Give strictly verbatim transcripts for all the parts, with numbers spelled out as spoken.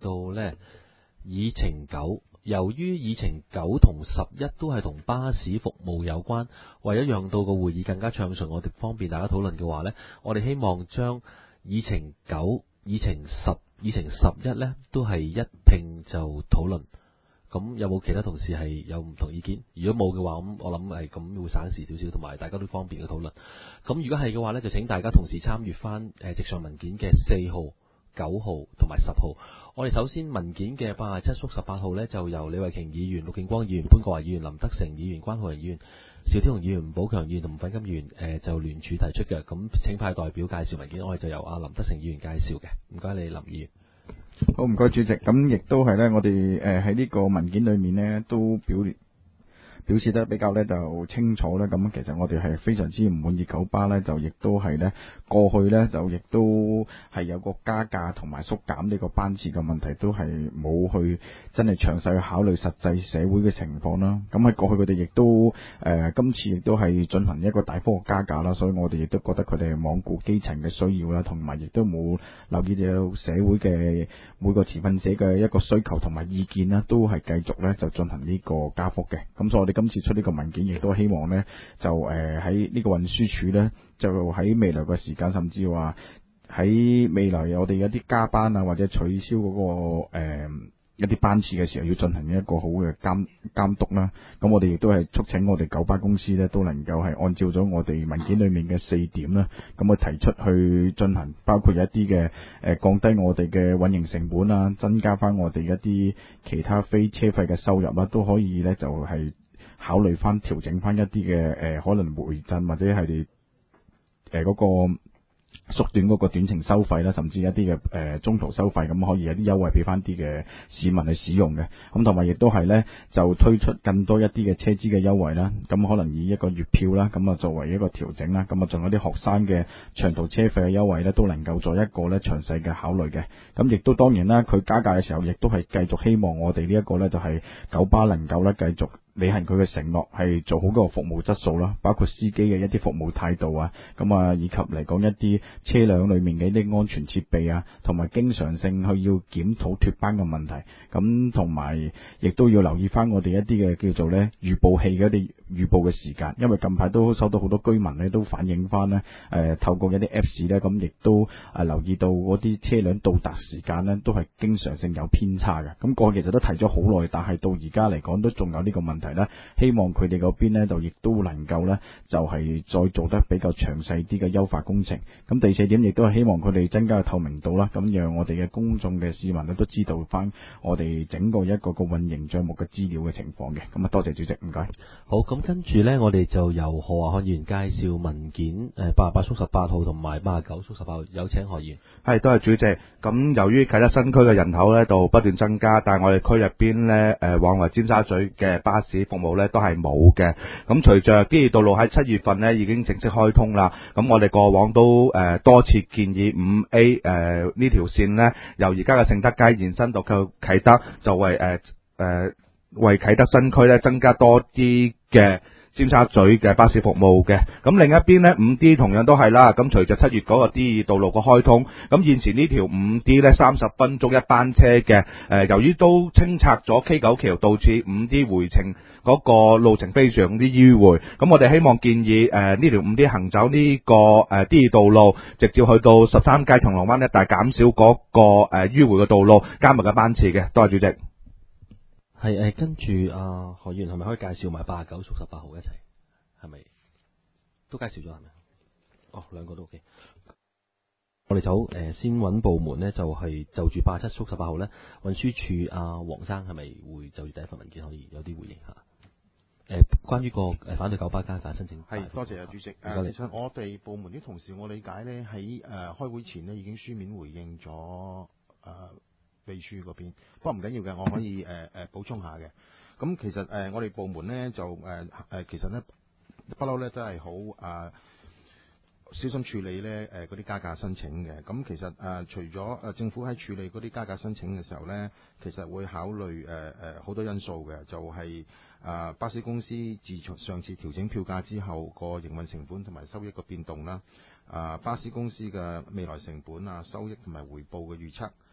到呢議程九。由於議程九同十一都係同巴士服務有關，為咗讓到個會議更加暢順，我哋方便大家討論嘅話呢，我哋希望將議程九、議程十、議程十一呢都係一併就討論。咁有冇其他同事係有唔同意見？如果冇嘅話，咁我諗係咁會省時少少，同埋大家都方便嘅討論。咁如果係嘅話呢，就請大家同時參與翻誒直上文件嘅四號、九號同埋十號。我哋首先文件嘅八十七縮十八號呢，就由李慧瓊議員、陸敬光議員、潘國華議員、林德成議員、關浩仁議員、邵天龍議員、吳寶強議員同吳粉金議員誒、呃、就聯署提出嘅。咁請派代表介紹文件，我哋就由阿林德成議員介紹嘅。唔該你林議員。 好，唔該主席。咁亦都係呢，我哋誒喺呢個文件裏面呢，都表列表示得比較呢就清楚咧。咁其實我哋係非常之唔滿意九巴呢，就亦都係呢過去呢，就亦都係有個加價同埋縮減呢個班次嘅問題，都係冇去真係詳細去考慮實際社會嘅情況啦。咁喺過去佢哋亦都誒、呃、今次亦都係進行一個大幅嘅加價啦，所以我哋亦都覺得佢哋係罔顧基層嘅需要啦，同埋亦都冇留意到社會嘅每個持份者嘅一個需求同埋意見啦，都係繼續呢就進行呢個加幅嘅。咁所以我哋今次出呢個文件，亦都希望呢就誒喺呢個運輸署呢，就喺未來嘅時間，甚至話喺未來我哋有啲加班啊，或者取消嗰、那個誒、呃、一啲班次嘅時候，要進行一個好嘅監監督啦。咁我哋亦都係促請我哋九巴公司呢，都能夠係按照咗我哋文件裏面嘅四點啦，咁去提出去進行，包括有一啲嘅誒降低我哋嘅運營成本啊，增加翻我哋一啲其他非車費嘅收入啦，都可以呢就係、是。考慮翻調整翻一啲嘅誒可能回贈或者係誒嗰個縮短嗰個短程收費啦，甚至一啲嘅誒中途收費，咁可以有啲優惠俾翻啲嘅市民去使用嘅。咁同埋亦都係咧就推出更多一啲嘅車資嘅優惠啦。咁可能以一個月票啦，咁啊作為一個調整啦。咁啊仲有啲學生嘅長途車費嘅優惠咧，都能夠做一個咧詳細嘅考慮嘅。咁亦都當然啦，佢加價嘅時候，亦都係繼續希望我哋呢一個咧就係九巴能夠咧繼續履行佢嘅承諾，係做好嗰個服務質素啦，包括司機嘅一啲服務態度啊，咁啊以及嚟講一啲車輛裏面嘅一啲安全設備啊，同埋經常性去要檢討脫班嘅問題，咁同埋亦都要留意翻我哋一啲嘅叫做咧預報器嘅一啲預報嘅時間，因為近排都收到好多居民咧都反映翻咧，誒、呃、透過一啲 Apps 咧，咁亦都啊留意到嗰啲車輛到達時間咧都係經常性有偏差嘅。咁過去其實都提咗好耐，但係到而家嚟講都仲有呢個問題咧。希望佢哋嗰邊咧就亦都能夠咧就係、是、再做得比較詳細啲嘅優化工程。咁第四點亦都係希望佢哋增加透明度啦，咁讓我哋嘅公眾嘅市民咧都知道翻我哋整個一個個運營帳目嘅資料嘅情況嘅。咁啊多謝主席，唔該。 好，咁跟住呢，我哋就由何華漢議員介紹文件誒八十八縮十八號同埋八十九縮十八號，有請何議員。 係，多謝主席。咁由於啟德新區嘅人口咧度不斷增加，但係我哋區入邊咧誒往來尖沙咀嘅巴士服務咧都係冇嘅。咁隨着堅尼道路喺七月份咧已經正式開通啦，咁我哋過往都誒、呃、多次建議五 A 誒、呃、呢條線咧由而家嘅盛德街延伸到去啟德，就為誒誒、呃、為啟德新區咧增加多啲嘅尖沙咀嘅巴士服務嘅。咁另一邊呢 五 D 同樣都係啦。咁隨着七月嗰個 D 二道路嘅開通，咁現時呢條五 D 呢三十分鐘一班車嘅，誒、呃、由於都清拆咗 K 九橋，導致五 D 回程嗰個路程非常之迂迴。咁我哋希望建議誒呢條五 D 行走呢、這個誒、呃、D 二道路，直接去到十三街銅鑼灣一帶，減少嗰、那個誒迂迴嘅道路，加密嘅班次嘅。多謝主席。 係誒，跟住阿何議員係咪可以介紹埋八十九縮十八號一齊？係咪都介紹咗係咪？哦，兩個都 OK。我哋就誒、呃、先揾部門呢，就係、是、就住八十七縮十八號呢，運輸署阿黃生係咪會就住第一份文件可以有啲回應下？誒、呃，關於個誒反對九巴加價申請。 係，多謝啊主席。誒、呃，其實我哋部門啲同事，我理解呢，喺誒、呃、開會前呢已經書面回應咗誒。呃秘書嗰邊，不過唔緊要嘅，我可以誒誒、呃、補充下嘅。咁其實誒、呃、我哋部門咧就誒誒、呃、其實咧不嬲咧都係好誒小心處理咧誒嗰啲加價申請嘅。咁其實誒、呃、除咗誒、呃、政府喺處理嗰啲加價申請嘅時候咧，其實會考慮誒誒好多因素嘅，就係、是、誒、呃、巴士公司自從上次調整票價之後個營運成本同埋收益嘅變動啦，啊、呃、巴士公司嘅未來成本啊、收益同埋回報嘅預測。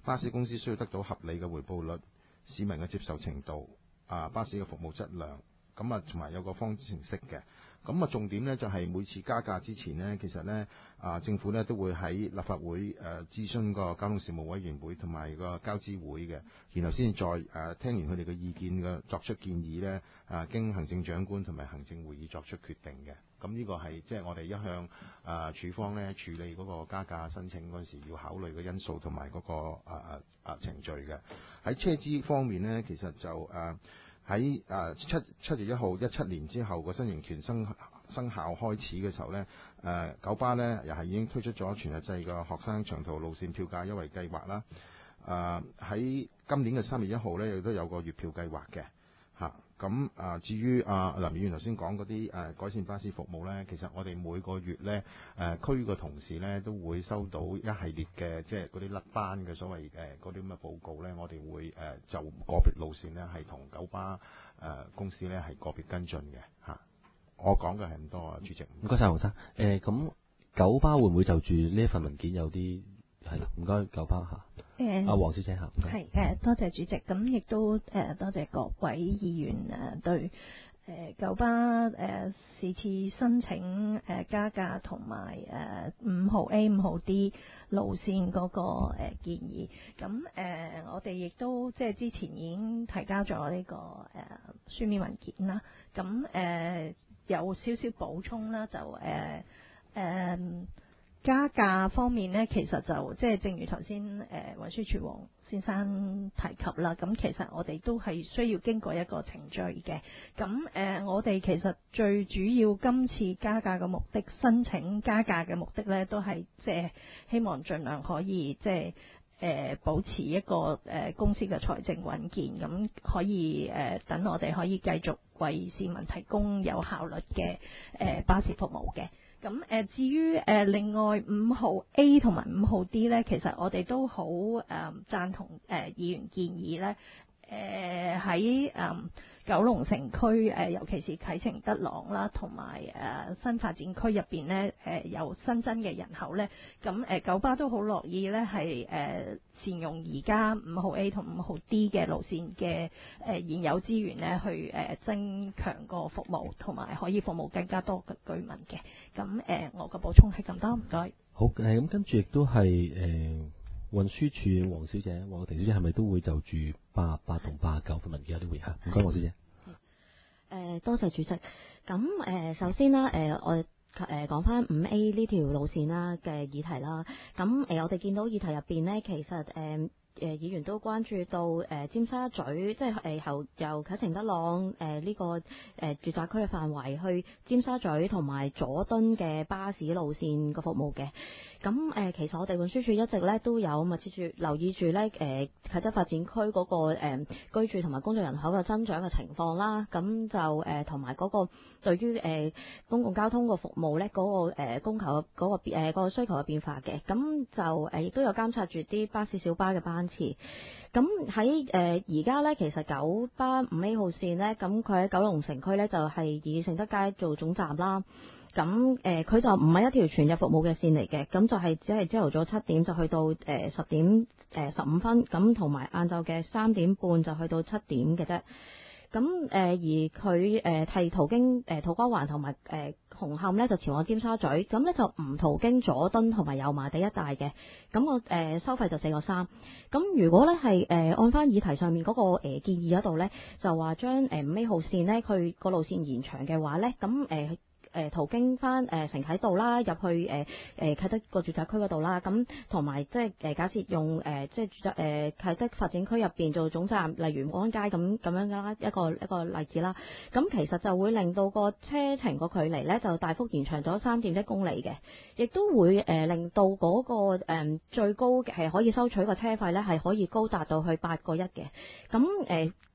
巴士公司需要得到合理嘅回報率、市民嘅接受程度、啊巴士嘅服務質量，咁啊同埋有個方程式嘅。咁啊重點呢，就係每次加價之前呢，其實呢啊政府呢都會喺立法會誒諮詢個交通事務委員會同埋個交諮會嘅，然後先再誒、啊、聽完佢哋嘅意見嘅作出建議呢，啊經行政長官同埋行政會議作出決定嘅。咁呢個係即係我哋一向啊處方呢處理嗰個加價申請嗰陣時要考慮嘅因素同埋嗰個啊啊程序嘅。喺車資方面呢，其實就誒。啊喺誒七七月一號一七年之後個新型權生生效開始嘅時候呢，誒、呃、九巴呢又係已經推出咗全日制嘅學生長途路線票價優惠計劃啦。誒、呃、喺今年嘅三月一號呢，亦都有個月票計劃嘅嚇。咁啊，至於啊林議員頭先講嗰啲誒改善巴士服務呢，其實我哋每個月呢，誒、呃、區嘅同事呢都會收到一系列嘅即係嗰啲甩班嘅所謂誒嗰啲咁嘅報告呢，我哋會誒、呃、就個別路線呢係同九巴誒、呃、公司呢係個別跟進嘅嚇。我講嘅係咁多啊，主席。 唔該晒，黃生。誒咁九巴會唔會就住呢一份文件有啲係啦？唔該，九巴嚇。 誒， 阿黃小姐嚇。 係誒，多謝主席。咁亦都誒多謝各位議員誒對誒九巴誒是次申請誒加價同埋誒五號 A 五號 D 路線嗰個誒建議。咁誒我哋亦都即係之前已經提交咗呢個誒書面文件啦。咁誒有少少補充啦，就誒誒。加價方面呢，其實就即係正如頭先誒運輸署黃先生提及啦。咁其實我哋都係需要經過一個程序嘅。咁誒、呃，我哋其實最主要今次加價嘅目的，申請加價嘅目的呢，都係即係希望盡量可以即係誒、呃、保持一個誒、呃、公司嘅財政穩健，咁可以誒、呃、等我哋可以繼續為市民提供有效率嘅誒、呃、巴士服務嘅。咁誒、呃，至於誒、呃、另外五號 A 同埋五號 D 咧，其實我哋都好誒贊同誒、呃、議員建議咧，誒喺誒九龍城區誒、呃，尤其是啟晴德朗啦，同埋誒新發展區入邊咧，誒、呃、有新增嘅人口咧，咁誒、呃、九巴都好樂意咧，係誒、呃、善用而家五號 A 同五號 D 嘅路線嘅誒、呃、現有資源咧，去誒、呃、增強個服務，同埋可以服務更加多嘅居民嘅。咁誒、呃，我嘅補充係咁多，唔該。 好誒，咁跟住亦都係誒運輸署黃小姐、黃婷小姐係咪都會就住八十八同八十九份文件有啲回嚇？唔該，黃小姐。 誒、呃，多謝主席。咁誒、呃，首先啦，誒、呃，我誒講翻五 A 呢條路線啦嘅議題啦。咁誒、呃，我哋見到議題入邊呢，其實誒。呃誒、呃、議員都關注到誒、呃、尖沙咀，即係誒由由啟晴德朗誒呢、呃這個誒、呃、住宅區嘅範圍去尖沙咀同埋佐敦嘅巴士路線個服務嘅。咁誒、呃、其實我哋運輸署一直咧都有密切住留意住咧誒啟德發展區嗰、那個、呃、居住同埋工作人口嘅增長嘅情況啦。咁就誒同埋嗰個對於誒、呃、公共交通個服務咧嗰、那個誒供、呃、求嗰、那個誒、呃那個需求嘅變化嘅。咁就誒亦都有監察住啲巴士小巴嘅班次。咁喺誒而家咧，其實九巴五 A 號線咧，咁佢喺九龍城區咧就係、是、以盛德街做總站啦。咁誒佢就唔係一條全日服務嘅線嚟嘅，咁就係只係朝頭早七點就去到誒十點誒十五分，咁同埋晏晝嘅三點半就去到七點嘅啫。咁誒、呃、而佢誒係途經誒土瓜灣同埋誒紅磡咧，就前往尖沙咀，咁咧就唔途經佐敦同埋油麻地一帶嘅。咁我誒收費就四個三。咁如果咧係誒按翻議題上面嗰、那個、呃、建議嗰度咧，就話將誒五 A 號線咧，佢個路線延長嘅話咧，咁誒。呃誒途經翻誒承啟道啦，入去誒誒啟德個住宅區嗰度啦，咁同埋即係誒假設用誒、呃、即係住宅誒啟德發展區入邊做總站，例如安街咁咁樣啦，一個一個例子啦。咁其實就會令到個車程個距離咧就大幅延長咗三點一公里嘅，亦都會誒、呃、令到嗰、那個、呃、最高係可以收取個車費咧係可以高達到去八個一嘅。咁誒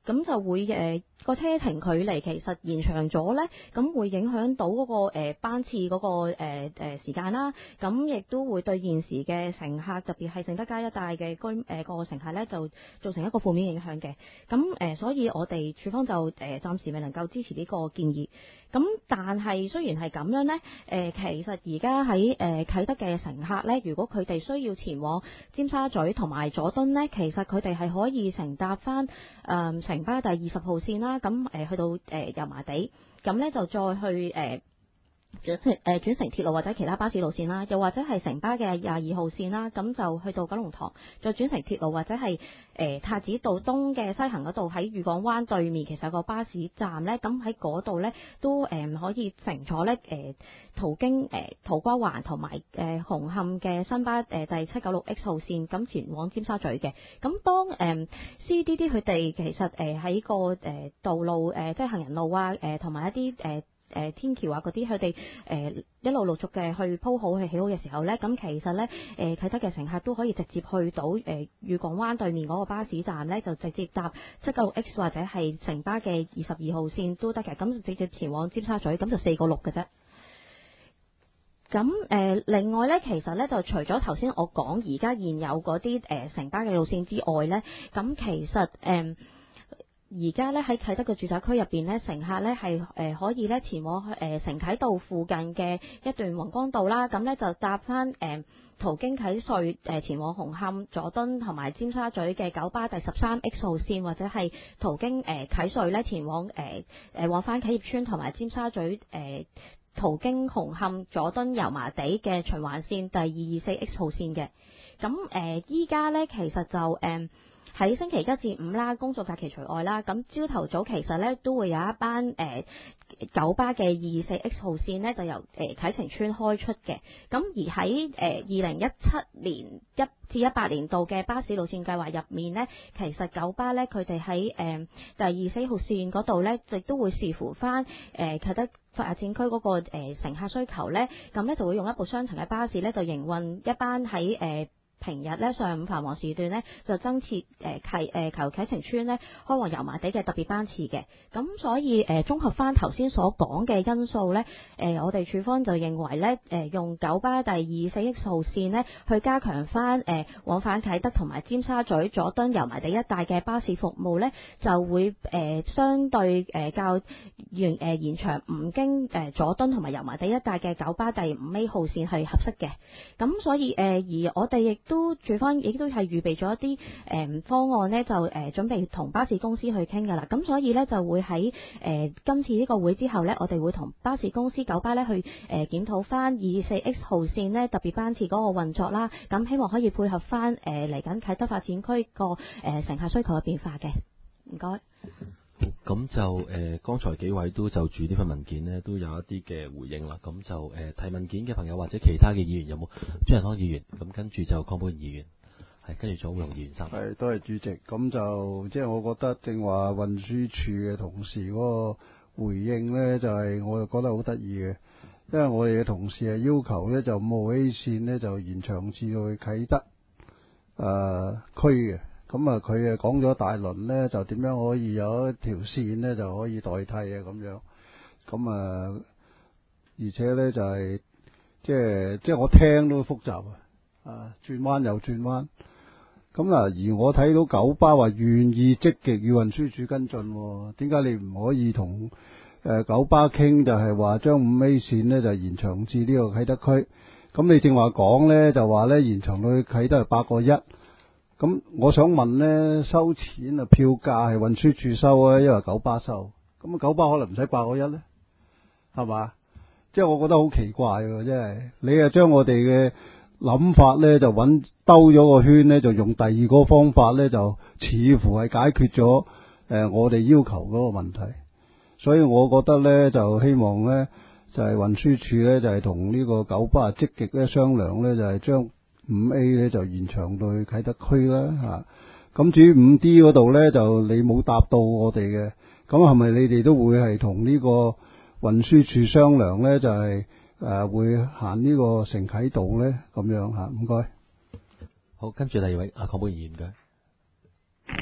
咁就會誒個、呃、車程距離其實延長咗咧，咁會影響到嗰、嗰個、呃、班次嗰、嗰個誒誒、呃、時間啦。咁亦都會對現時嘅乘客，特別係盛德街一帶嘅居誒個乘客咧，就造成一個負面影響嘅。咁誒、呃，所以我哋處方就誒、呃、暫時未能夠支持呢個建議。咁但係雖然係咁樣咧，誒、呃、其實而家喺誒啟德嘅乘客咧，如果佢哋需要前往尖沙咀同埋佐敦咧，其實佢哋係可以乘搭翻誒城巴第二十號線啦，咁誒、呃、去到誒、呃、油麻地，咁咧就再去誒。呃轉乘誒轉乘鐵路或者其他巴士路線啦，又或者係城巴嘅廿二號線啦，咁就去到九龍塘，再轉乘鐵路或者係誒、呃、太子道東嘅西行嗰度，喺裕港灣對面其實有個巴士站咧，咁喺嗰度咧都誒、呃、可以乘坐咧誒、呃、途經誒、呃、土瓜灣同埋誒紅磡嘅新巴誒、呃、第七九六 X 號線，咁前往尖沙咀嘅。咁當誒、呃、C D D 佢哋其實誒喺、呃、個誒、呃、道路誒、呃、即係行人路啊誒同埋一啲誒。呃誒、呃、天橋啊嗰啲，佢哋誒一路陸續嘅去鋪好去起好嘅時候咧，咁其實咧誒啟德嘅乘客都可以直接去到誒裕港灣對面嗰個巴士站咧，就直接搭七九六 X 或者係城巴嘅二十二號線都得嘅，咁就直接前往尖沙咀，咁就四個六嘅啫。咁誒、呃、另外咧，其實咧就除咗頭先我講而家現有嗰啲誒城巴嘅路線之外咧，咁其實誒。呃而家咧喺啟德嘅住宅區入邊咧，乘客咧係誒可以咧前往誒、呃、城啟道附近嘅一段宏光道啦，咁咧就搭翻誒途經啟穗誒前往紅磡、佐敦同埋尖沙咀嘅九巴第十三 X 號線，或者係途經誒啟穗咧前往誒誒、呃、往返啟業邨同埋尖沙咀誒、呃、途經紅磡、佐敦、油麻地嘅循環線第二二四 X 號線嘅。咁誒依家咧其實就誒。呃喺星期一至五啦，工作假期除外啦，咁朝頭早其實咧都會有一班誒、呃、九巴嘅二二四 X 號線咧，就由誒啟晴邨開出嘅。咁而喺誒二零一七年一至一八年度嘅巴士路線計劃入面咧，其實九巴咧佢哋喺誒第二四號線嗰度咧，亦都會視乎翻誒啟德發展區嗰個誒、呃、乘客需求咧，咁咧就會用一部雙層嘅巴士咧，就營運一班喺誒。呃平日咧上午繁忙時段咧就增設誒啟誒求啟晴邨咧開往油麻地嘅特別班次嘅，咁所以誒、呃、綜合翻頭先所講嘅因素咧，誒、呃、我哋處方就認為咧誒、呃、用九巴第二四 X 號線咧去加強翻誒、呃、往返啟德同埋尖沙咀、佐敦、油麻地一帶嘅巴士服務咧，就會誒、呃、相對誒、呃、較延誒延長唔經誒、呃、佐敦同埋油麻地一帶嘅九巴第五 A 號線係合適嘅，咁所以誒、呃、而我哋亦都處方亦都係預備咗一啲誒、呃、方案咧，就誒、呃、準備同巴士公司去傾㗎啦。咁所以咧就會喺誒、呃、今次呢個會之後咧，我哋會同巴士公司九巴咧去誒、呃、檢討翻二四 X 號線咧特別班次嗰個運作啦。咁希望可以配合翻誒嚟緊啟德發展區個誒乘客需求嘅變化嘅。唔該。 咁就誒、呃，剛才幾位都就住呢份文件呢，都有一啲嘅回應啦。咁就誒、呃、提文件嘅朋友或者其他嘅議員有冇？張仁康議員，咁跟住就鄺寶賢議員，係跟住左會紅議員三。 係，多謝主席。咁就即係我覺得正話運輸署嘅同事嗰個回應呢，就係、是、我就覺得好得意嘅，因為我哋嘅同事係要求呢，就五號 A 線呢，就延長至去啟德誒、呃、區嘅。咁啊，佢啊講咗大輪咧，就點樣可以有一條線咧就可以代替啊咁樣。咁啊，而且咧就係、是、即係即係我聽都複雜啊，啊轉彎又轉彎。咁嗱，而我睇到九巴話願意積極與運輸署跟進，點解你唔可以同誒、呃、九巴傾，就係話將五 A 線咧就延長至呢個啟德區？咁你正話講咧，就話咧延長到啟德係八個一。咁我想問咧，收錢啊票價係運輸署收啊，因為九巴收，咁啊九巴可能唔使八個一咧，係嘛？即係我覺得好奇怪喎，真係你啊將我哋嘅諗法咧就揾兜咗個圈咧，就用第二個方法咧，就似乎係解決咗誒、呃、我哋要求嗰個問題，所以我覺得咧就希望咧就係、是、運輸署咧就係同呢個九巴積極咧商量咧，就係、是、將五 A 咧就延長到去啟德區啦嚇，咁、啊、至於五 D 嗰度咧就你冇答到我哋嘅，咁係咪你哋都會係同呢個運輸署商量咧？就係、是、誒、呃、會行呢個城啟道咧咁樣嚇，唔該。 好，跟住第二位阿鄺寶賢議員嘅。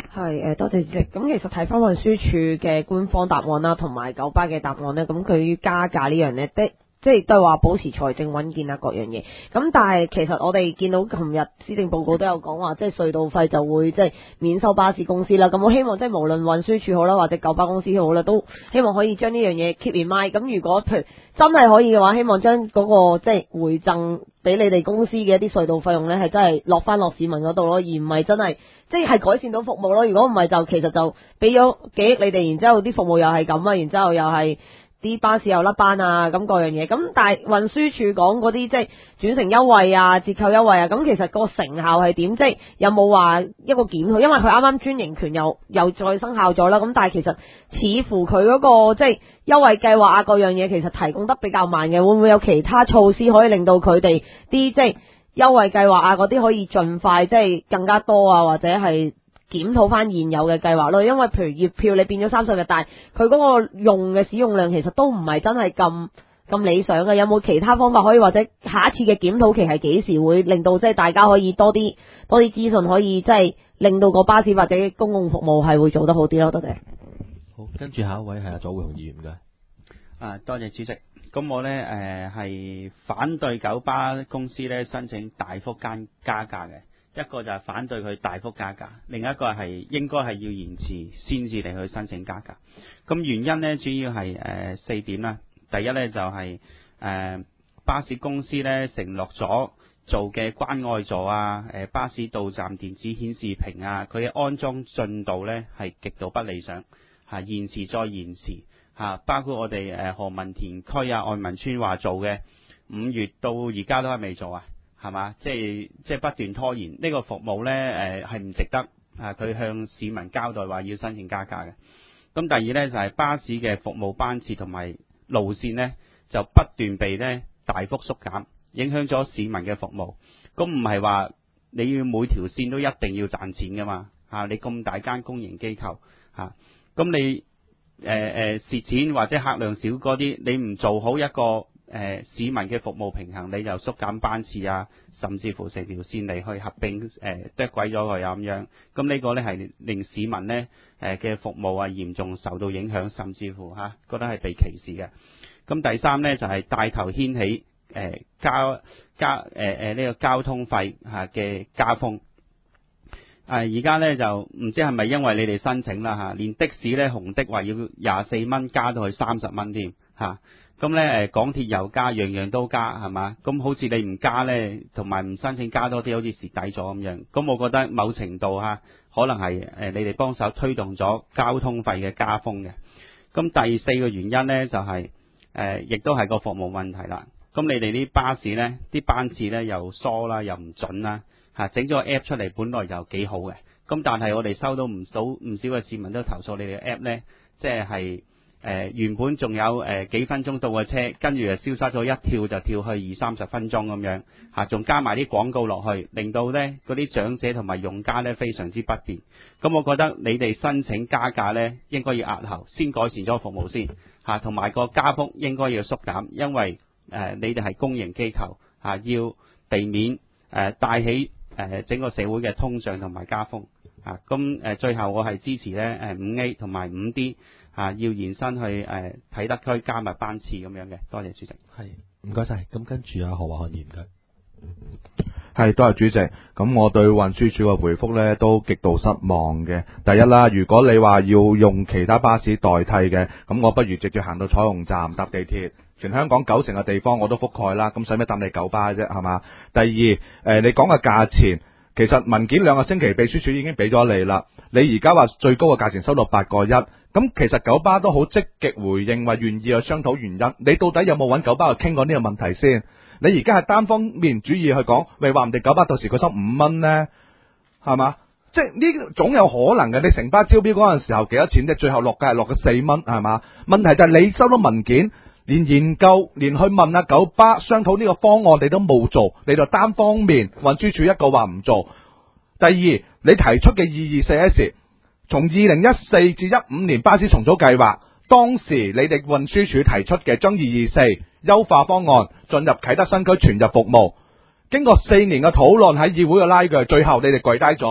係誒，多謝主席。咁其實睇翻運輸署嘅官方答案啦，同埋九巴嘅答案咧，咁佢加價呢樣咧的。即係都係話保持財政穩健啊，各樣嘢。咁但係其實我哋見到琴日施政報告都有講話，即係隧道費就會即係免收巴士公司啦。咁我希望即係無論運輸署好啦，或者九巴公司好啦，都希望可以將呢樣嘢 keep in mind。咁如果譬如真係可以嘅話，希望將嗰個即係回贈俾你哋公司嘅一啲隧道費用咧，係真係落翻落市民嗰度咯，而唔係真係即係係改善到服務咯。如果唔係就其實就俾咗幾億你哋，然之後啲服務又係咁啊，然之後又係。啲巴士又甩班啊，咁各樣嘢，咁但係運輸署講嗰啲即係轉乘優惠啊、折扣優惠啊，咁其實個成效係點？即係有冇話一個檢討？因為佢啱啱專營權又又再生效咗啦，咁但係其實似乎佢嗰個即係優惠計劃啊，各樣嘢其實提供得比較慢嘅，會唔會有其他措施可以令到佢哋啲即係優惠計劃啊嗰啲可以盡快即係更加多啊，或者係？檢討翻現有嘅計劃咯，因為譬如月票你變咗三十日，但係佢嗰個用嘅使用量其實都唔係真係咁咁理想嘅。有冇其他方法可以，或者下一次嘅檢討期係幾時會令到即係大家可以多啲多啲資訊，可以即係令到個巴士或者公共服務係會做得好啲咯？多謝。 好，跟住下一位係阿左會雄議員嘅。 啊，多謝主席。咁我呢誒係反對九巴公司呢申請大幅加加價嘅。一個就係反對佢大幅加價，另一個係應該係要延遲先至嚟去申請加價。咁原因呢，主要係誒、呃、四點啦。第一呢，就係、是、誒、呃、巴士公司呢承諾咗做嘅關愛座啊、誒、呃、巴士到站電子顯示屏啊，佢嘅安裝進度呢係極度不理想，嚇、啊、延遲再延遲嚇、啊。包括我哋誒、呃、何文田區啊、愛民村話做嘅，五月到而家都係未做啊。係嘛？即係即係不斷拖延呢、這個服務呢，誒係唔值得啊！佢向市民交代話要申請加價嘅。咁第二呢，就係、是、巴士嘅服務班次同埋路線呢，就不斷被呢大幅縮減，影響咗市民嘅服務。咁唔係話你要每條線都一定要賺錢噶嘛？嚇、啊！你咁大間公營機構嚇，咁、啊、你誒誒蝕錢或者客量少嗰啲，你唔做好一個。誒、呃、市民嘅服務平衡，你就縮減班次啊，甚至乎成條線嚟去合併誒剁鬼咗佢啊咁樣，咁呢個呢係令市民呢誒嘅、呃、服務啊嚴重受到影響，甚至乎嚇、啊、覺得係被歧視嘅。咁第三呢，就係、是、帶頭掀起誒、呃、交加誒誒呢個交通費嚇嘅加風。誒而家呢，就唔知係咪因為你哋申請啦嚇、啊，連的士呢，紅的話要廿四蚊加到去三十蚊添嚇。咁咧，誒港鐵又加，樣樣都加，係嘛？咁好似你唔加咧，同埋唔申請加多啲，好似蝕底咗咁樣。咁我覺得某程度嚇，可能係誒你哋幫手推動咗交通費嘅加風嘅。咁第四個原因咧，就係、是、誒、呃，亦都係個服務問題啦。咁你哋啲巴士咧，啲班次咧又疏啦，又唔準啦，嚇整咗個 app 出嚟，本來就幾好嘅。咁但係我哋收到唔少唔少嘅市民都投訴你哋嘅 app 咧，即係係。誒、呃、原本仲有誒、呃、幾分鐘到嘅車，跟住就消失咗，一跳就跳去二三十分鐘咁樣嚇，仲、啊、加埋啲廣告落去，令到咧嗰啲長者同埋用家咧非常之不便。咁我覺得你哋申請加價咧，應該要押後，先改善咗服務先嚇，同、啊、埋個加幅應該要縮減，因為誒、呃、你哋係公營機構嚇、啊，要避免誒、呃、帶起誒、呃、整個社會嘅通脹同埋加風嚇。咁、啊、誒最後我係支持咧誒五 A 同埋五 D。啊！要延伸去誒啟德區加密班次咁樣嘅，多謝主席。 係，唔該晒。咁跟住啊何華漢議員嘅。 係，多謝主席。咁我對運輸署嘅回覆呢都極度失望嘅。第一啦，如果你話要用其他巴士代替嘅，咁我不如直接行到彩虹站搭地鐵。全香港九成嘅地方我都覆蓋啦，咁使咩搭你九巴啫？係嘛？第二，誒、呃、你講嘅價錢，其實文件兩個星期秘書處已經俾咗你啦。你而家話最高嘅價錢收到八個一。咁其實九巴都好積極回應，話願意去商討原因。你到底有冇揾九巴去傾過呢個問題先？你而家係單方面主義去講，喂話唔定九巴到時佢收五蚊呢？係嘛？即係呢總有可能嘅。你城巴招標嗰陣時候幾多錢啫？最後落價係落咗四蚊，係嘛？問題就係你收到文件，連研究，連去問下九巴商討呢個方案，你都冇做，你就單方面運輸署一個話唔做。第二，你提出嘅二二四 S。從二零一四至一五年巴士重組計劃，當時你哋運輸署提出嘅將二二四優化方案進入啟德新區全日服務，經過四年嘅討論喺議會嘅拉鋸，最後你哋跪低咗，變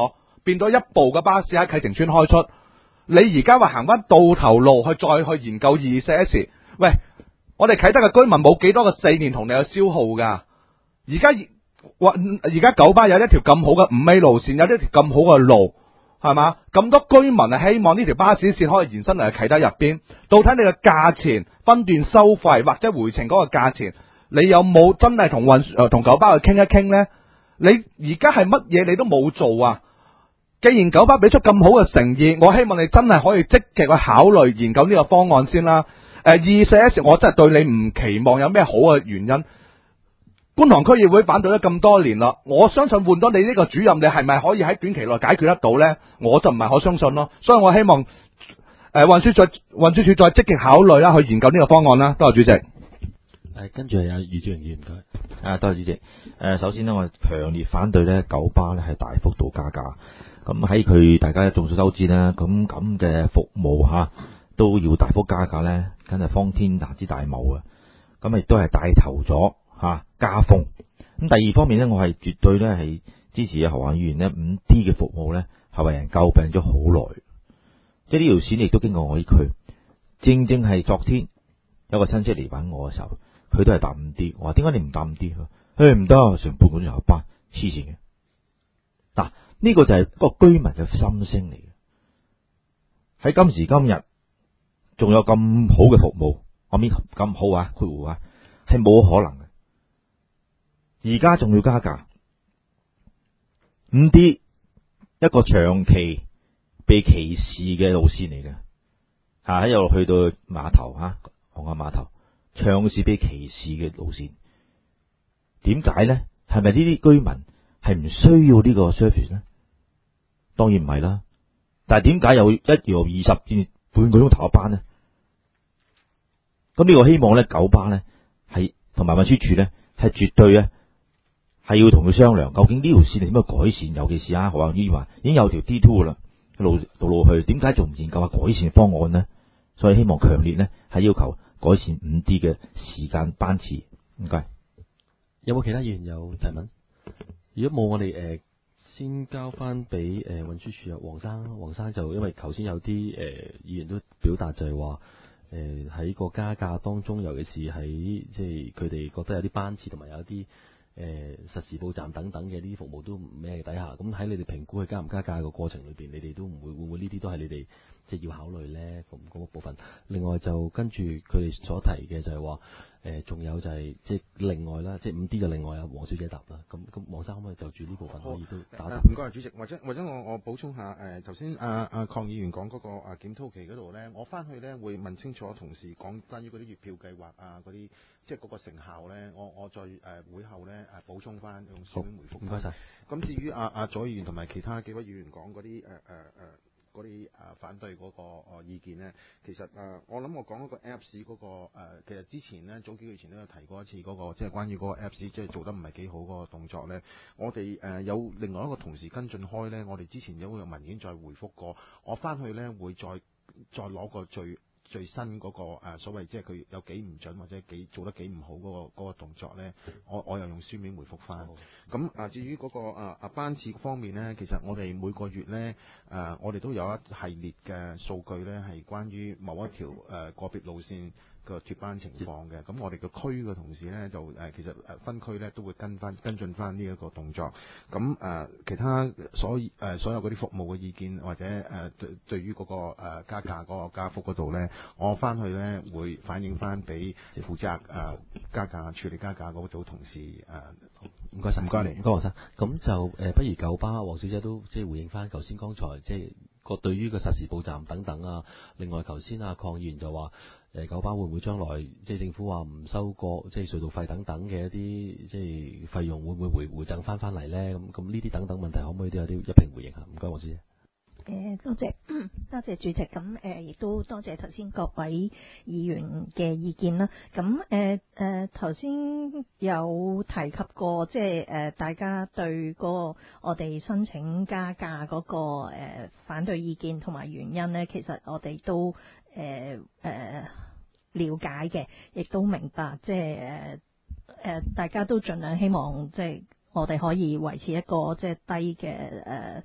變咗一部嘅巴士喺啟晴邨開出。你而家話行翻到頭路去再去研究二四 S， 喂，我哋啟德嘅居民冇幾多個四年同你有消耗㗎。而家而家九巴有一條咁好嘅五 A 路線，有一條咁好嘅路，係嘛？咁多居民係希望呢條巴士線可以延伸嚟啟德入邊。到底你嘅價錢、分段收費或者回程嗰個價錢，你有冇真係同運誒同九巴去傾一傾呢？你而家係乜嘢你都冇做啊！既然九巴俾出咁好嘅誠意，我希望你真係可以積極去考慮研究呢個方案先啦。誒、呃，二四 S 我真係對你唔期望有咩好嘅原因。觀塘區議會反對咗咁多年啦，我相信換咗你呢個主任，你係咪可以喺短期內解決得到呢？我就唔係好相信咯。所以我希望誒運輸再運輸署再積極考慮啦，去研究呢個方案啦。多謝主席。 誒，跟住係阿余志榮議員佢。 啊，多謝主席。誒，首先呢，我強烈反對呢九巴呢係大幅度加價。咁喺佢大家眾所周知啦，咁咁嘅服務嚇都要大幅加價呢，梗係荒天下之大謬啊！咁亦都係帶頭咗嚇加風。咁第二方面呢，我係絕對呢係支持阿何議員呢五 D 嘅服務呢係為人詬病咗好耐。即係呢條線亦都經過我呢區，正正係昨天有個親戚嚟揾我嘅時候，佢都係搭五 D。我話點解你唔搭五 D？佢唔得，成半個鐘頭班，黐線嘅。嗱。呢個就係個居民嘅心聲嚟嘅。喺今時今日，仲有咁好嘅服務，我面咁好啊，括弧啊，係冇可能嘅。而家仲要加價，五 D 一個長期被歧視嘅路線嚟嘅，吓一路去到碼頭吓，紅磡碼頭，長時被歧視嘅路線。點解咧？係咪呢啲居民係唔需要呢個 service 咧？當然唔係啦，但係點解有一條二十至半個鐘頭一班呢？咁呢個希望咧，九巴咧係同埋運輸署咧係絕對咧係要同佢商量，究竟呢條線點樣改善？尤其是啊何議員話已經有條 D 二 啦，路道路去，點解仲唔研究下改善方案呢？所以希望強烈咧係要求改善五 D 嘅時間班次。唔該。 有冇其他議員有提問？如果冇，我哋誒。呃先交翻俾誒運輸署啊，黃生，黃生就因為頭先有啲誒、呃、議員都表達就係話誒喺個加價當中，尤其是喺即係佢哋覺得有啲班次同埋有啲誒、呃、實時報站等等嘅呢啲服務都唔咩底下，咁喺你哋評估佢加唔加價個過程裏邊，你哋都唔會會唔會呢啲都係你哋即係要考慮咧咁嗰個部分。另外就跟住佢哋所提嘅就係話。誒，仲、呃、有就係、是、即係另外啦，即係五 D 嘅另外啊，黃小姐答啦。咁咁，黃生可唔可以就住呢部分可以都打答？ 唔該、呃，主席，或者或者我我補充下誒，頭先阿阿鄺議員講嗰個啊檢討期嗰度咧，我翻去咧會問清楚同事講關於嗰啲月票計劃啊嗰啲，即係嗰個成效咧，我我再誒、呃、會後咧誒補充翻用書面回覆。唔該晒。咁至於阿阿左議員同埋其他幾位議員講嗰啲誒誒誒。呃呃嗰啲誒反對嗰個誒意見呢，其實誒、呃、我諗我講嗰個 Apps 嗰個誒、呃，其實之前呢，早幾個月前都有提過一次嗰、那個即係關於嗰個 Apps 即係做得唔係幾好嗰個動作呢。我哋誒、呃、有另外一個同事跟進開呢，我哋之前有個文件再回覆過，我翻去呢會再再攞個最最新嗰、那個、呃、所謂即係佢有幾唔準或者幾做得幾唔好嗰、那個嗰、那個動作呢，我我又用書面回覆翻。咁啊、呃，至於嗰、那個啊啊班次方面呢，其實我哋每個月呢，誒、呃，我哋都有一系列嘅數據呢，係關於某一條誒、呃、個別路線個脫班情況嘅。咁我哋個區嘅同事呢，就誒、呃、其實誒分區呢都會跟翻跟進翻呢一個動作。咁誒、呃、其他所誒、呃、所有嗰啲服務嘅意見或者誒、呃、對對於嗰、那個、呃、加價嗰個加幅嗰度呢，我翻去呢會反映翻俾負責誒、呃、加價處理加價嗰組同事誒。唔該晒，唔該你，唔該黃生。咁就誒、呃，不如九巴黃小姐都即係回應翻頭先剛才即係個對於個實時報站等等啊。另外頭先阿鄺議員就話誒、呃，九巴會唔會將來即係政府話唔收過即係隧道費等等嘅一啲即係費用，會唔會回回贈翻翻嚟咧？咁咁呢啲等等問題，可唔可以都有啲一併回應下？唔該，黃小姐。 誒多謝多謝主席，咁誒亦都多謝頭先各位議員嘅意見啦。咁誒誒頭先有提及過，即係誒大家對嗰個我哋申請加價嗰個誒反對意見同埋原因咧，其實我哋都誒誒了解嘅，亦都明白，即係誒誒大家都盡量希望即係我哋可以維持一個即係低嘅誒。誒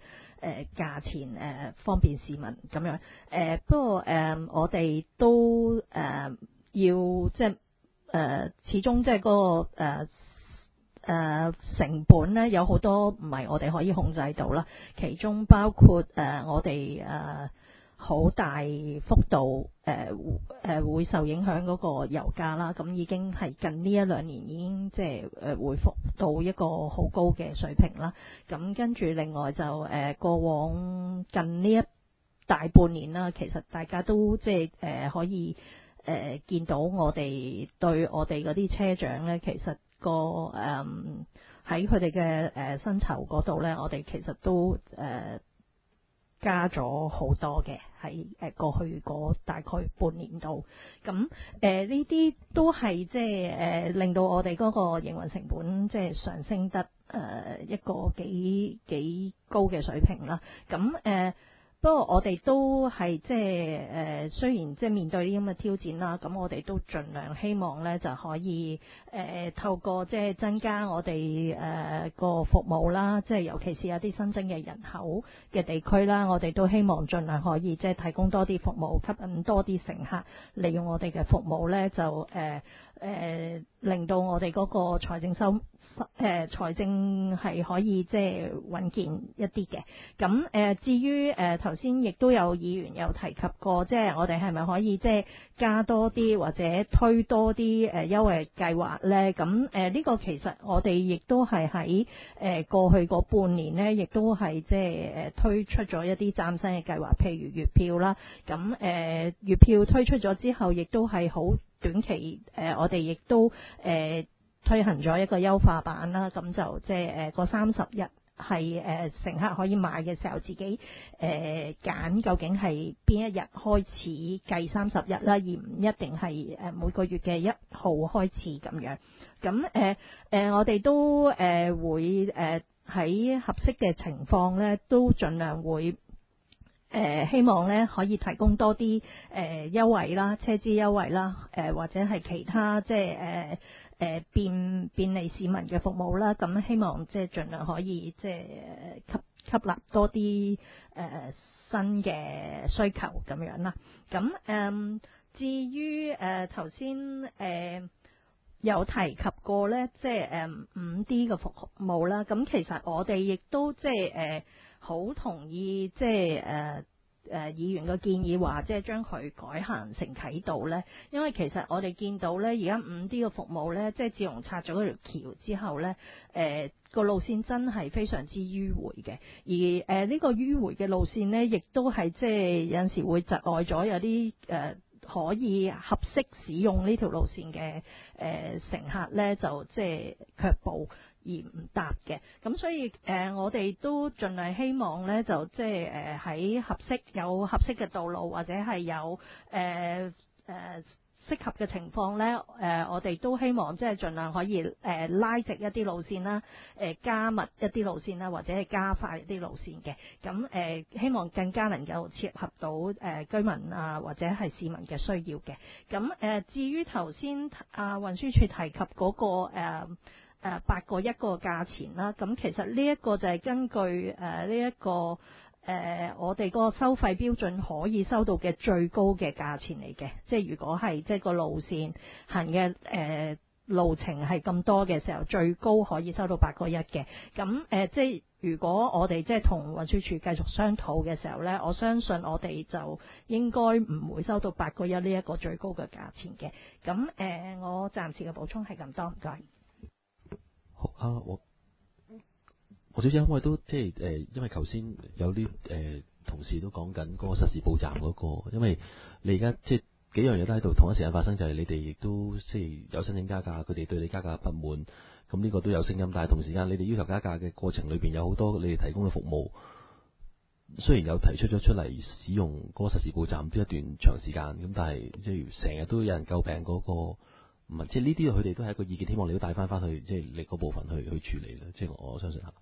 誒價錢誒、呃、方便市民咁樣誒、呃。不過誒、呃，我哋都誒、呃、要即係誒、呃，始終即係嗰個誒。呃誒、呃、成本咧有好多唔係我哋可以控制到啦，其中包括誒、呃、我哋誒好大幅度誒誒、呃呃、會受影響嗰個油價啦，咁已經係近呢一兩年已經即係誒回復到一個好高嘅水平啦。咁跟住另外就誒、呃、過往近呢一大半年啦，其實大家都即係誒、呃、可以誒、呃、見到我哋對我哋嗰啲車長咧，其實個誒喺佢哋嘅誒薪酬嗰度咧，我哋其實都誒、呃、加咗好多嘅，喺誒過去嗰大概半年度。咁誒呢啲都係即係誒令到我哋嗰個營運成本即係上升得誒、呃、一個幾幾高嘅水平啦。咁誒。呃不過我哋都係即係誒，雖然即係面對呢啲咁嘅挑戰啦，咁我哋都盡量希望咧就可以誒、呃、透過即係增加我哋誒個服務啦，即係尤其是有啲新增嘅人口嘅地區啦，我哋都希望盡量可以即係提供多啲服務，吸引多啲乘客利用我哋嘅服務咧，就誒。呃誒、呃、令到我哋嗰個財政收誒、呃、財政係可以即係穩健一啲嘅。咁誒、呃、至於誒頭先亦都有議員有提及過，即係我哋係咪可以即係加多啲或者推多啲誒優惠計劃咧？咁誒呢個其實我哋亦都係喺誒過去嗰半年咧，亦都係即係誒推出咗一啲嶄新嘅計劃，譬如月票啦。咁誒、呃、月票推出咗之後，亦都係好短期誒、呃，我哋亦都誒、呃、推行咗一個優化版啦，咁就即係誒個三十日係誒乘客可以買嘅時候，自己誒揀、呃、究竟係邊一日開始計三十日啦，而唔一定係誒每個月嘅一號開始咁樣。咁誒誒，我哋都誒、呃、會誒喺、呃、合適嘅情況咧，都盡量會。誒、呃、希望咧可以提供多啲誒、呃、優惠啦，車資優惠啦，誒、呃、或者係其他即係誒誒便便利市民嘅服務啦。咁希望即係盡量可以即係吸吸納多啲誒、呃、新嘅需求咁樣啦。咁誒、呃、至於誒頭先誒有提及過咧，即係誒五 D 嘅服務啦。咁其實我哋亦都即係誒。呃好同意即係誒誒議員嘅建議話，即係將佢改行成啟道咧。因為其實我哋見到咧，而家五 D 嘅服務咧，即係自從拆咗嗰條橋之後咧，誒、呃、個路線真係非常之迂迴嘅。而誒呢、呃這個迂迴嘅路線咧，亦都係即係有陣時會窒礙咗有啲誒、呃、可以合適使用呢條路線嘅誒、呃、乘客咧，就即係卻步。而唔搭嘅，咁所以誒、呃，我哋都盡量希望咧，就即係誒喺合適有合適嘅道路，或者係有誒誒、呃呃、適合嘅情況咧，誒、呃、我哋都希望即係盡量可以誒、呃、拉直一啲路線啦，誒、呃、加密一啲路線啦，或者係加快一啲路線嘅，咁誒、呃、希望更加能夠切合到誒、呃、居民啊或者係市民嘅需要嘅。咁誒、呃、至於頭先啊運輸署提及嗰、那個誒。呃誒八個一個價錢啦，咁其實呢一個就係根據誒呢一個誒、呃、我哋個收費標準可以收到嘅最高嘅價錢嚟嘅，即係如果係即係個路線行嘅誒、呃、路程係咁多嘅時候，最高可以收到八個一嘅。咁誒、呃、即係如果我哋即係同運輸署繼續商討嘅時候咧，我相信我哋就應該唔會收到八個一呢一個最高嘅價錢嘅。咁誒、呃、我暫時嘅補充係咁多，唔該。 啊，我我小姐可唔可以都即係誒，因為頭先有啲誒、呃、同事都講緊嗰個實時報站嗰、嗰個，因為你而家即係幾樣嘢都喺度同一時間發生，就係、是、你哋亦都即係有申請加價，佢哋對你加價不滿，咁呢個都有聲音。但係同時間你哋要求加價嘅過程裏邊有好多你哋提供嘅服務，雖然有提出咗出嚟使用嗰個實時報站都一段長時間，咁但係即係成日都有人詬病嗰、嗰個。唔係，即係呢啲佢哋都係一個意見，希望你都帶翻翻去，即係你嗰部分去去處理啦。即係我相信嚇。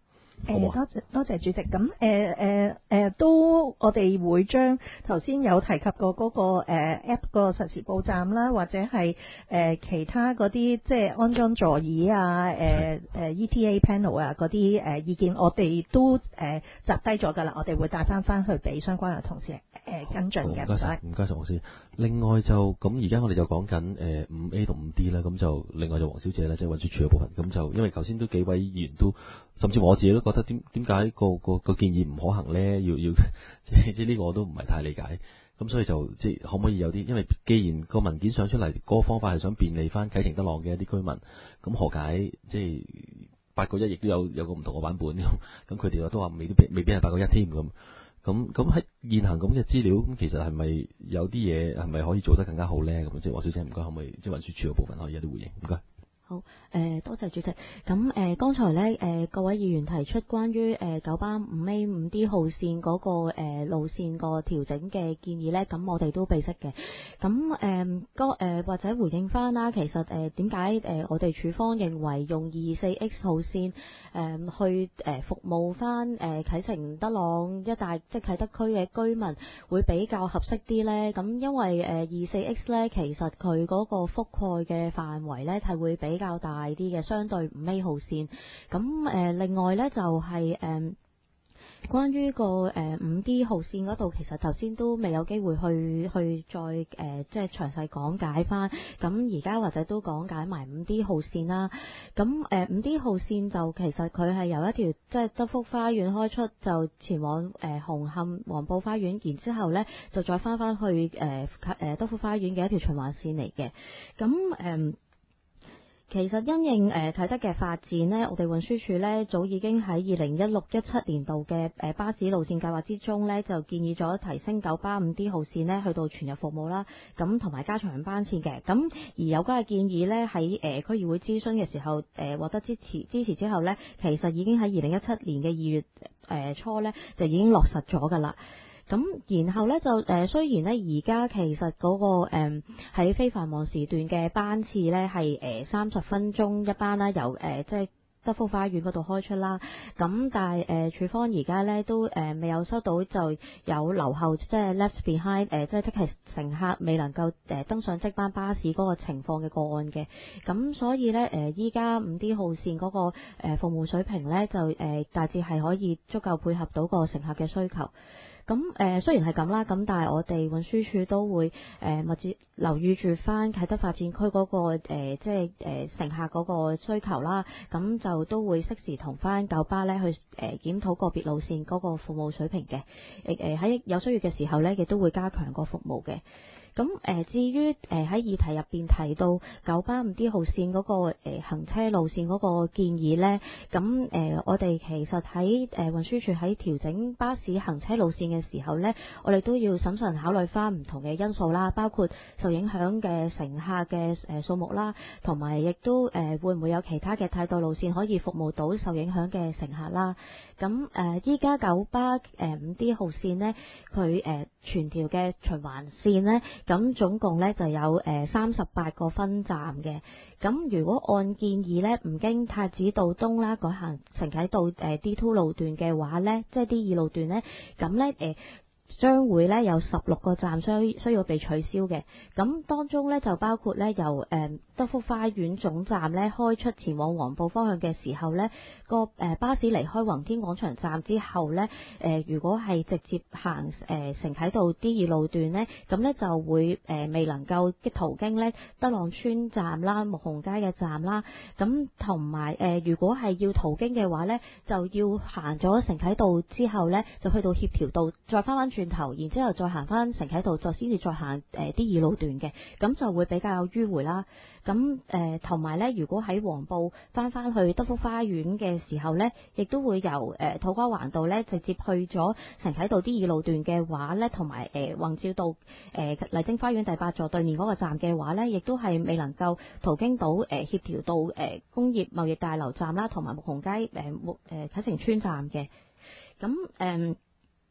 誒多謝多謝主席，咁誒誒誒都我哋會將頭先有提及過嗰、個、呃、App 個實時報站啦，或者係誒、呃、其他嗰啲即係安裝座椅啊、誒、呃、誒 E T A panel 啊嗰啲誒意見，我哋都誒、呃、集低咗㗎啦，我哋會帶翻翻去俾相關嘅同事誒、呃、跟進嘅。 唔該晒，唔該晒黃師。另外就咁而家我哋就講緊誒五 A 同五 D 啦，咁就另外就黃小姐啦，即係運輸署嘅部分，咁就因為頭先都幾位議員都，甚至我自己都覺得點點解個個個建議唔可行咧？要要即係即係呢個我都唔係太理解。咁所以就即係可唔可以有啲？因為既然個文件上出嚟，嗰個方法係想便利翻啟晴德朗嘅一啲居民，咁何解即係八個一亦都有有個唔同嘅版本咁？咁佢哋都話未必未必係八個一添咁。咁咁喺現行咁嘅資料，咁其實係咪有啲嘢係咪可以做得更加好咧？咁即係黃小姐唔該，可唔可以即係運輸署嘅部分可以有啲回應？唔該。 好，誒、呃、多謝主席。咁誒剛才咧誒、呃、各位議員提出關於誒、呃、九巴五 A 五 D 號線嗰、那個、呃、路線個調整嘅建議咧，咁我哋都備悉嘅。咁誒個誒或者回應翻啦，其實誒點解誒我哋署方認為用二四 X 號線誒、呃、去誒、呃、服務翻誒啟晴德朗一帶即係啟德區嘅居民會比較合適啲咧？咁因為誒二四 X 咧，其實佢嗰個覆蓋嘅範圍咧係會比較大啲嘅，相對五 A 號線。咁誒、呃，另外咧就係、是、誒、呃，關於個誒五 D 號線嗰度，其實頭先都未有機會去去再誒、呃，即係詳細講解翻。咁而家或者都講解埋五 D 號線啦。咁誒五 D 號線就其實佢係由一條即係德福花園開出，就前往誒、呃、紅磡黃埔花園，然之後咧就再翻翻去誒誒、呃、德福花園嘅一條循環線嚟嘅。咁誒。呃其實因應誒啟德嘅發展呢，我哋運輸署呢早已經喺二零一六一七年度嘅誒巴士路線計劃之中呢，就建議咗提升九巴五 D 號線呢去到全日服務啦，咁同埋加長班次嘅。咁而有關嘅建議呢，喺誒區議會諮詢嘅時候誒獲得支持支持之後呢，其實已經喺二零一七年嘅二月誒初呢，就已經落實咗㗎啦。咁然後咧就誒、呃、雖然咧而家其實嗰、那個誒喺、呃、非繁忙時段嘅班次咧係誒三十分鐘一班啦，由誒、呃、即係德福花園嗰度開出啦。咁但係誒署方而家咧都誒、呃、未有收到就有留後即係 left behind 誒、呃、即係即係乘客未能夠誒、呃、登上即班巴士嗰個情況嘅個案嘅。咁所以咧誒依家五 D 號線嗰、那個誒、呃、服務水平咧就誒、呃、大致係可以足夠配合到個乘客嘅需求。咁誒、呃、雖然係咁啦，咁但係我哋運輸署都會誒密切留意住翻啟德發展區嗰、那個、呃、即係誒、呃、乘客嗰個需求啦。咁就都會適時同翻九巴咧去誒、呃、檢討個別路線嗰個服務水平嘅。誒誒喺有需要嘅時候咧，亦都會加強個服務嘅。咁誒、呃、至於誒喺議題入邊提到九巴五 D 號線嗰、那個誒、呃、行車路線嗰個建議咧，咁誒、呃、我哋其實喺誒、呃、運輸署喺調整巴士行車路線嘅時候咧，我哋都要審慎考慮翻唔同嘅因素啦，包括受影響嘅乘客嘅誒數目啦，同埋亦都誒、呃、會唔會有其他嘅替代路線可以服務到受影響嘅乘客啦。咁誒依家九巴誒五 D 號線咧，佢誒、呃、全條嘅循環線咧。咁總共咧就有誒三十八個分站嘅。咁如果按建議咧，唔經太子道東啦，改行承啟道誒 D 二 路段嘅話咧，即係 D 二路段咧，咁咧誒將會咧有十六個站需需要被取消嘅。咁當中咧就包括咧由誒德福花園總站咧開出前往黃埔方向嘅時候咧，個誒巴士離開宏天廣場站之後咧，誒如果係直接行誒承啟道 D 二路段咧，咁咧就會誒未能夠嘅途經咧德朗村站啦、木熊街嘅站啦，咁同埋誒如果係要途經嘅話咧，就要行咗承啟道之後咧，就去到協調道，再翻返轉頭，然之後再行翻承啟道，再先至再行誒 D 二路段嘅，咁就會比較迂迴啦。咁誒同埋咧，如果喺黃埔翻翻去德福花園嘅時候咧，亦都會由誒、呃、土瓜灣道咧直接去咗承啟道 D 二路段嘅話咧，同埋誒宏照道誒、呃、麗晶花園第八座對面嗰個站嘅話咧，亦都係未能夠途經到誒、呃、協調道誒、呃、工業貿易大樓站啦，同埋木熊街誒木誒啟晴邨站嘅。咁誒。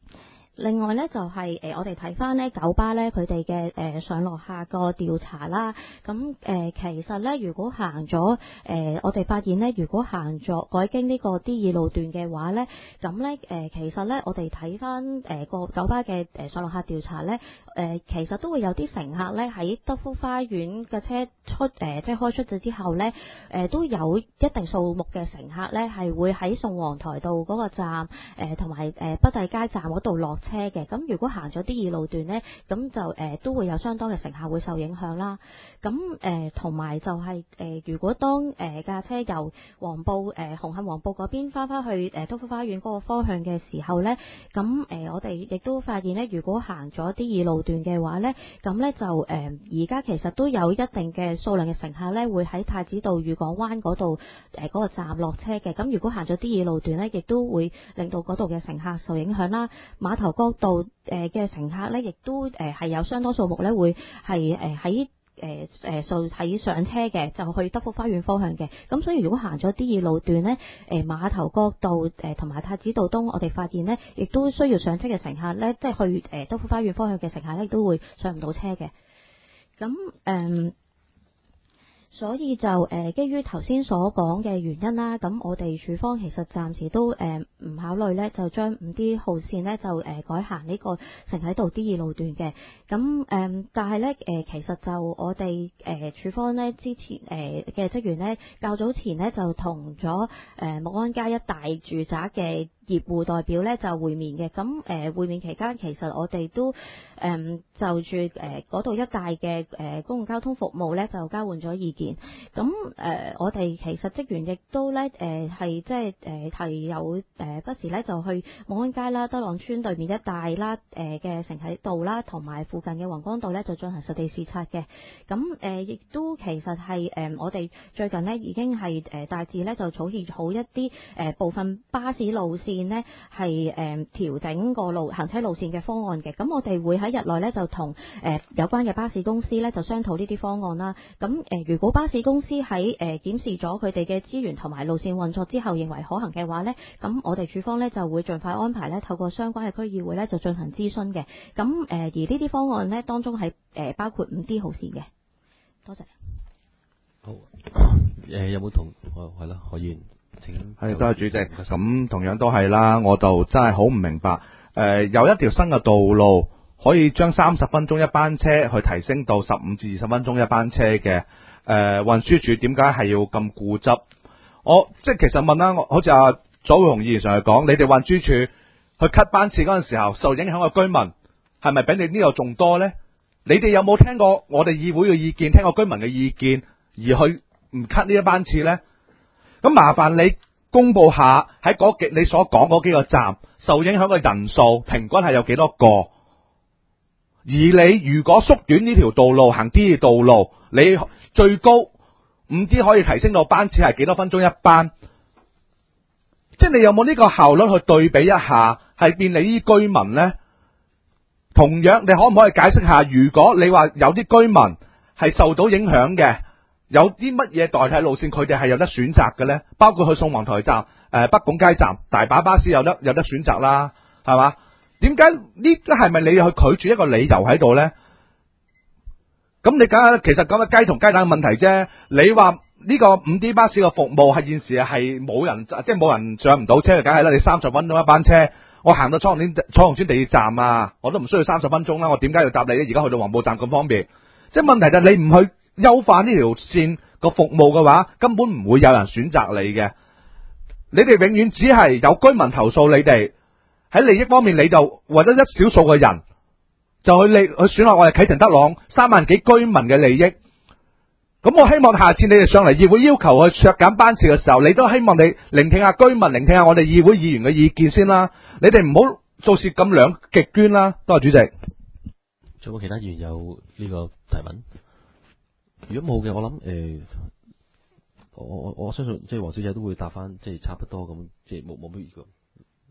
另外咧就係、呃、我哋睇翻咧九巴咧佢哋嘅誒上落客個調查啦，咁誒、呃、其實咧如果行咗誒、呃、我哋發現咧，如果行咗改經呢個 D 二路段嘅話咧，咁咧誒其實咧我哋睇翻誒個九巴嘅誒上落客調查咧，誒、呃、其實都會有啲乘客咧喺德福花園嘅車出誒、呃、即係開出咗之後咧，誒、呃、都有一定數目嘅乘客咧係會喺宋皇台道嗰個站誒同埋誒北帝街站嗰度落車嘅。咁如果行咗 D 二路段呢，咁就誒、呃、都會有相當嘅乘客會受影響啦。咁誒同埋就係、是、誒、呃、如果當誒架、呃、車由黃埔誒、呃、紅磡黃埔嗰邊翻返去誒德福花園嗰個方向嘅時候呢，咁誒、呃、我哋亦都發現呢，如果行咗 D 二路段嘅話呢，咁呢就誒而家其實都有一定嘅數量嘅乘客呢會喺太子道裕港灣嗰度誒嗰個站落車嘅。咁如果行咗 D 二路段呢，亦都會令到嗰度嘅乘客受影響啦。碼頭角道誒嘅乘客咧，亦都誒係有相當數目咧，會係誒喺誒誒數喺上車嘅，就去德福花園方向嘅。咁所以如果行咗 D 二路段咧，誒碼頭角道誒同埋太子道東，我哋發現咧，亦都需要上車嘅乘客咧，即係去誒德福花園方向嘅乘客咧，都會上唔到車嘅。咁誒。嗯所以就誒、呃，基於頭先所講嘅原因啦，咁我哋處方其實暫時都誒唔、呃、考慮咧，就將五 D 號線咧就誒、呃、改行呢個承啟道 D 二路段嘅。咁誒、呃，但係咧誒，其實就我哋誒處方咧之前誒嘅職員咧，較早前咧就同咗誒木安街一帶住宅嘅業戶代表咧就會面嘅。咁誒、呃、會面期間，其實我哋都誒、呃、就住誒嗰度一帶嘅誒公共交通服務咧就交換咗意見。咁誒、呃，我哋其實職員亦都咧誒係即係誒係有誒不時咧就去木安街啦、德朗村對面一帶啦誒嘅承啟道啦，同埋附近嘅宏光道咧就進行實地視察嘅。咁誒亦都其實係誒、呃、我哋最近呢已經係誒大致咧就草擬好一啲誒、呃、部分巴士路線呢係誒調整個路行車路線嘅方案嘅。咁我哋會喺日內咧就同誒、呃、有關嘅巴士公司咧就商討呢啲方案啦。咁誒、呃、如果巴士公司喺誒檢視咗佢哋嘅資源同埋路線運作之後，認為可行嘅話呢，咁我哋處方呢就會盡快安排呢透過相關嘅區議會呢就進行諮詢嘅。咁誒、呃、而呢啲方案呢，當中係誒、呃、包括五 D 號線嘅。多謝。 好，誒、呃、有冇同係咯？可以請係多謝主席。咁同樣都係啦，我就真係好唔明白。誒、呃、有一條新嘅道路可以將三十分鐘一班車去提升到十五至二十分鐘一班車嘅。誒、呃，運輸署點解係要咁固執？我即係其實問啦，我好似阿左會紅議員上嚟講，你哋運輸署去 cut 班次嗰陣時候，受影響嘅居民係咪比你呢度仲多呢？你哋有冇聽過我哋議會嘅意見，聽過居民嘅意見而去唔 cut 呢一班次呢？咁麻煩你公布下喺嗰幾你所講嗰幾個站受影響嘅人數平均係有幾多個？而你如果縮短呢條道路行 D 道路，你最高五 D 可以提升到班次係幾多分鐘一班？即係你有冇呢個效率去對比一下，係便利啲居民呢？同樣，你可唔可以解釋下，如果你話有啲居民係受到影響嘅，有啲乜嘢代替路線，佢哋係有得選擇嘅呢？包括去宋皇台站、誒、呃、北拱街站，大把巴士有得有得選擇啦，係嘛？點解呢？係咪你去拒絕一個理由喺度呢？咁你梗係其實講嘅雞同雞蛋嘅問題啫。你話呢個五 D 巴士嘅服務係現時係冇人，即係冇人上唔到車，梗係啦。你三十分鐘一班車，我行到彩虹村彩虹村地鐵站啊，我都唔需要三十分鐘啦。我點解要搭你咧？而家去到黃埔站咁方便，即係問題就係你唔去優化呢條線個服務嘅話，根本唔會有人選擇你嘅。你哋永遠只係有居民投訴你哋喺利益方面，你就為咗一小數嘅人。就去利去選落我哋啟晴德朗三萬幾居民嘅利益，咁我希望下次你哋上嚟議會要求去削減班次嘅時候，你都希望你聆聽下居民，聆聽下我哋議會議員嘅意見先啦。你哋唔好做事咁兩極端啦。多謝主席。 仲有冇其他議員有呢個提問？如果冇嘅，我諗誒、呃，我我我相信即係黃小姐都會答翻，即係差不多咁，即係冇冇乜嘢個。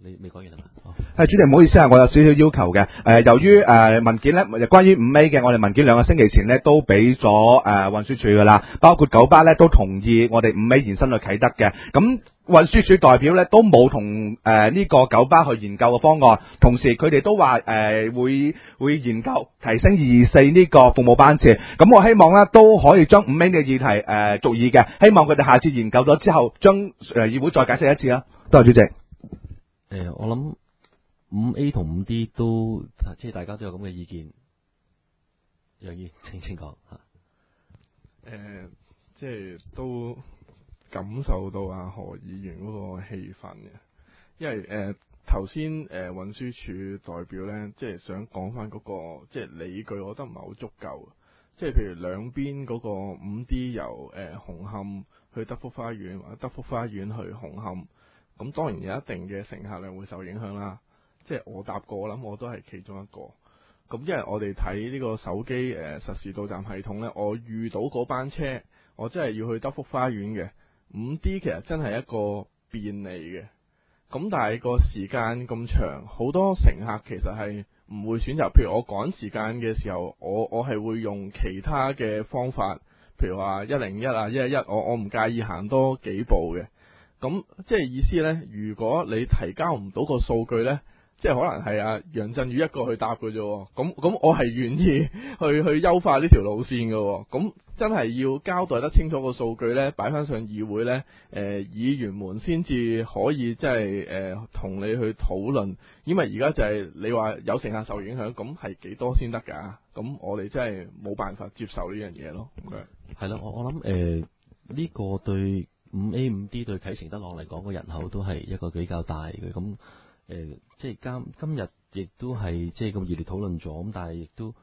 你未講完係嘛？哦係主席，唔好意思啊，我有少少要求嘅。誒、呃，由於誒、呃、文件咧，關於五 A 嘅，我哋文件兩個星期前咧都俾咗誒運輸署噶啦，包括九巴咧都同意我哋五 A 延伸去啟德嘅。咁運輸署代表咧都冇同誒呢個九巴去研究嘅方案，同時佢哋都話誒、呃、會會研究提升二四呢個服務班次。咁我希望咧都可以將五 A 嘅議題誒、呃、續議嘅，希望佢哋下次研究咗之後，將誒、呃、議會再解釋一次啦。多謝主席。 誒、呃，我諗五 A 同五 D 都即係大家都有咁嘅意見，楊姨請請講嚇。 誒，即係都感受到阿何議員嗰個氣氛嘅，因為誒頭先誒運輸署代表咧，即係想講翻嗰個即係理據，我覺得唔係好足夠。即係譬如兩邊嗰個五 D 由誒、呃、紅磡去德福花園，或者德福花園去紅磡，咁當然有一定嘅乘客量會受影響啦。即係我搭過，我諗我都係其中一個。咁因為我哋睇呢個手機誒、呃、實時到站系統呢，我遇到嗰班車，我真係要去德福花園嘅。五 D 其實真係一個便利嘅。咁但係個時間咁長，好多乘客其實係唔會選擇。譬如我趕時間嘅時候，我我係會用其他嘅方法，譬如話一零一啊、一一一，我我唔介意行多幾步嘅。咁即係意思呢，如果你提交唔到個數據呢，即係可能係阿楊振宇一個去答嘅啫，咁咁我係願意去去優化呢條路線嘅，咁真係要交代得清楚個數據呢，擺翻上議會呢，誒、呃、議員們先至可以即係誒同你去討論，因為而家就係你話有乘客受影響，咁係幾多先得㗎？咁我哋真係冇辦法接受呢樣嘢咯。 係啦，我我諗誒呢個對五 A 五 D 對啟晴德朗嚟講個人口都係一個比較大嘅咁。誒、呃，即係今今日亦都係即係咁熱烈討論咗，咁但係亦都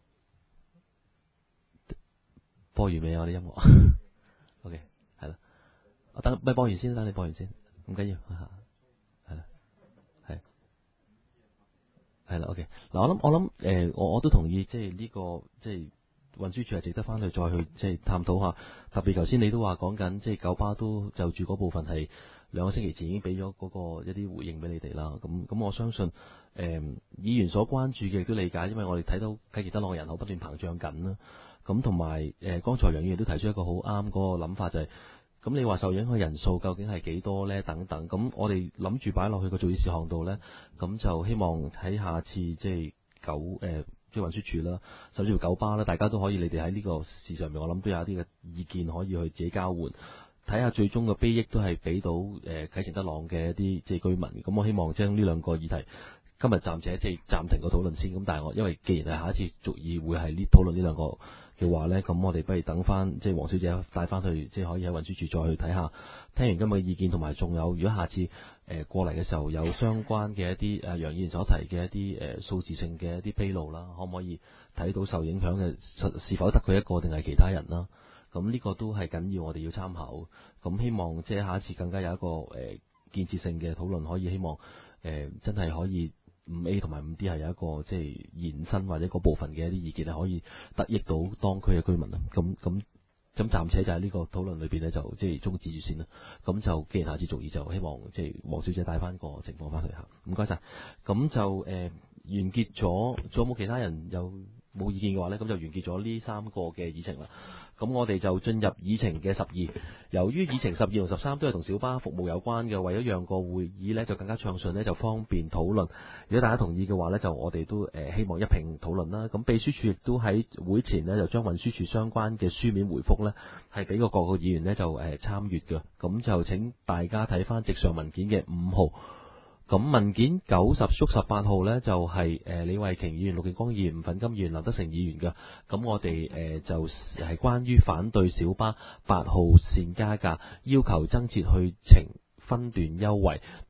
播完未啊？我啲音樂，OK，係啦，我等咪播完先，等你播完先，唔緊要，係啦，係係啦 ，OK，嗱，我諗我諗誒，我我都同意，即係呢個即係運輸署係值得翻去再去即係探討下，特別頭先你都話講緊，即係九巴都就住嗰部分係。兩個星期前已經俾咗嗰個一啲回應俾你哋啦，咁咁我相信誒、呃、議員所關注嘅亦都理解，因為我哋睇到啟晴德朗嘅人口不斷膨脹緊啦，咁同埋誒剛才楊議員都提出一個好啱嗰個諗法就係、是，咁你話受影響人數究竟係幾多呢？等等，咁我哋諗住擺落去個做議事項度呢，咁就希望喺下次即係九誒即係運輸署啦，甚至乎九巴啦，大家都可以你哋喺呢個事上面，我諗都有一啲嘅意見可以去自己交換。睇下最終嘅裨益都係俾到誒啟晴德朗嘅一啲即係居民，咁我希望將呢兩個議題今日暫且即係暫停個討論先。咁但係我因為既然係下一次續議會係呢討論呢兩個嘅話呢，咁我哋不如等翻即係黃小姐帶翻去，即係可以喺運輸署再去睇下，聽完今日嘅意見同埋仲有，如果下次誒、呃、過嚟嘅時候有相關嘅一啲誒楊議員所提嘅一啲誒、呃、數字性嘅一啲披露啦，可唔可以睇到受影響嘅是否得佢一個定係其他人啦？咁呢個都係緊要，我哋要參考。咁希望即係下一次更加有一個誒、呃、建設性嘅討論，可以希望誒、呃、真係可以五 A 同埋五 D 係有一個即係延伸或者嗰部分嘅一啲意見係可以得益到當區嘅居民啊。咁咁咁暫且就喺呢個討論裏邊呢，就即係終止住先啦。咁就既然下次續議，就希望即係黃小姐帶翻個情況翻去嚇。唔該晒。咁就誒、呃、完結咗，仲有冇其他人有冇意見嘅話呢？咁就完結咗呢三個嘅議程啦。咁我哋就進入議程嘅十二。由於議程十二同十三都係同小巴服務有關嘅，為咗讓個會議呢就更加暢順呢，就方便討論。如果大家同意嘅話呢，就我哋都誒、呃、希望一併討論啦。咁秘書處亦都喺會前呢，就將運輸署相關嘅書面回覆呢，係俾個各個議員呢，就誒、呃、參閱嘅。咁就請大家睇翻直上文件嘅五號。咁文件九十縮十八號呢，就係、是、誒、呃、李慧瓊議員、陸敬光議員、吳粉金議員、林德成議員嘅。咁我哋誒、呃、就係、是、關於反對小巴八號線加價，要求增設去程分段優惠，